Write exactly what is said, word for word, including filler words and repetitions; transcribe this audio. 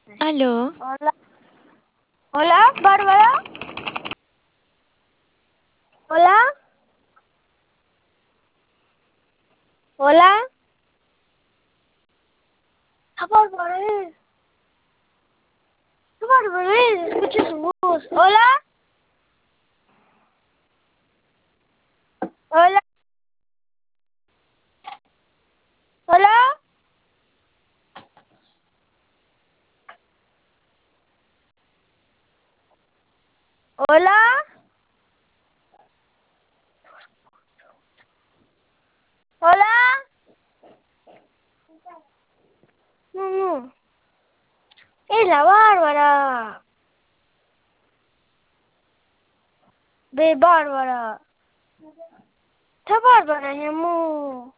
Aló, Hola, hola, Bárbara. Hola, hola. ¡Ah, Bárbara! eh! ¡Ah, Bárbara! eh! Escucho su voz. Hola, hola, hola, hola, hola. No, no. Es la Bárbara. Ve, Bárbara. Está Bárbara, mi amor.